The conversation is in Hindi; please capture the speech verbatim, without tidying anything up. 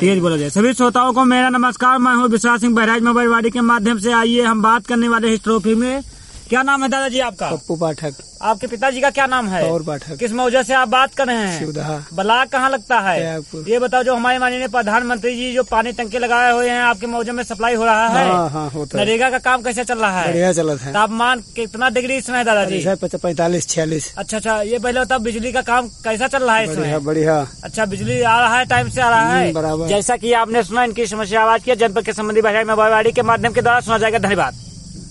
तेज बोला जाए। सभी श्रोताओं को मेरा नमस्कार, मैं हूँ विश्वास सिंह बहराइच। मोबाइलवाड़ी के माध्यम से आइए हम बात करने वाले इस ट्रॉफी में। क्या नाम है दादाजी आपका? पप्पू पाठक। आपके पिताजी का क्या नाम है? और पाठक। किस मौजे से आप बात कर रहे हैं? शिवदहा। ब्लॉक कहाँ लगता है? ये बताओ, जो हमारे माननीय प्रधानमंत्री जी जो पानी टंकी लगाए हुए हैं आपके मौजे में सप्लाई हो रहा है? हाँ, हाँ, होता है। नरेगा का काम कैसे चल रहा है? बढ़िया चल रहा है। तापमान कितना डिग्री इसमें है दादाजी? पैंतालीस छियालीस। अच्छा अच्छा, ये पहले बताओ बिजली का काम कैसा चल रहा है इसमें? बढ़िया। अच्छा, बिजली आ रहा है, टाइम से आ रहा है? बराबर। जैसा कि आपने सुना, इनकी समस्या आवाज किया जनपद के संबंधी बहराइच मोबाइलवाड़ी के माध्यम के द्वारा सुना जाएगा। धन्यवाद।